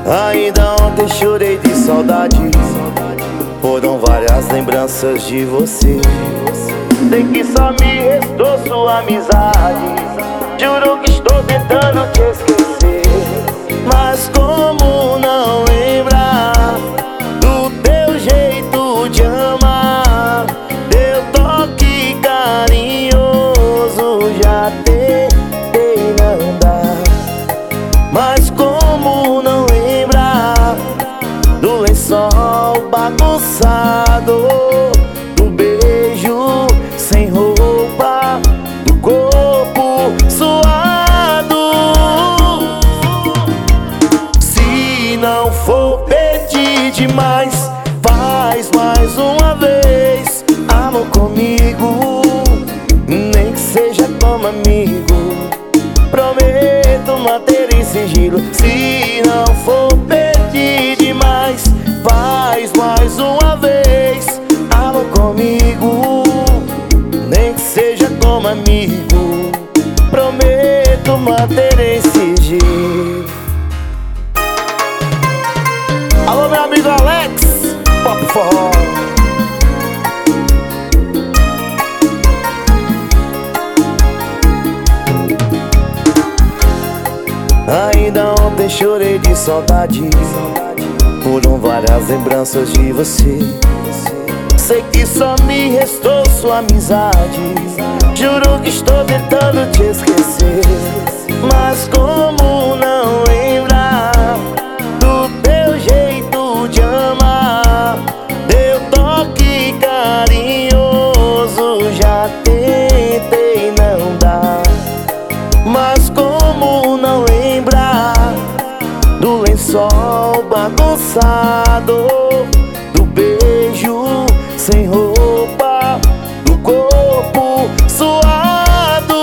Ainda ontem chorei de saudade. Foram várias lembranças de você. Sei que só me restou sua amizade. Juro que estou tentando te esquecer, mas como não lembrar do teu jeito de amar, teu toque carinhoso, já tentei não dar. Mas como não lembrar do lençol bagunçado, do beijo sem roupa, do corpo suado? Se não for pedir demais, faz mais uma vez amor comigo, nem que seja como amigo. Prometo manter em sigilo. Se não for pedir demais, faz mais uma vez amor comigo, nem que seja como amigo. Prometo manter em sigilo. Alô, meu amigo Alex, Pop Forró. Ainda ontem chorei de saudade. Foram várias lembranças de você. Sei que só me restou sua amizade. Juro que estou tentando te esquecer, mas como não lembrar do teu jeito de amar, teu toque carinhoso, já tentei não dar. Mas como não lembrar do lençol bagunçado, do beijo sem roupa, do corpo suado?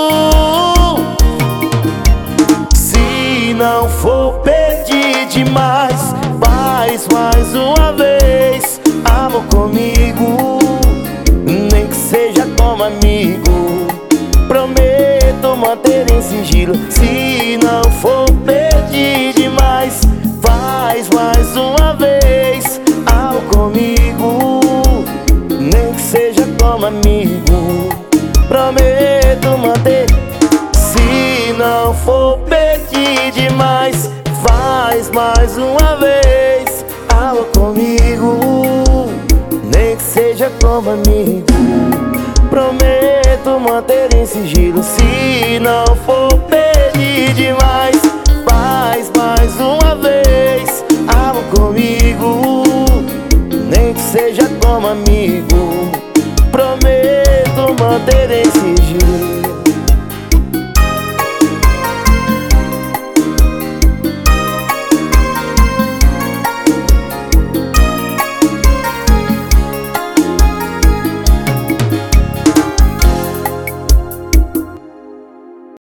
Se não for pedir demais, faz mais uma vez amor comigo, nem que seja como amigo. Prometo manter em sigilo. Se não for pedir demais, faz mais uma vez amor comigo, nem que seja como amigo. Prometo manter. Se não for pedir demais, faz mais uma vez amor comigo, nem que seja como amigo. Prometo manter em sigilo. Se não for pedir demais, faz mais uma vez amor comigo, nem que seja como amigo. Prometo manter em sigilo.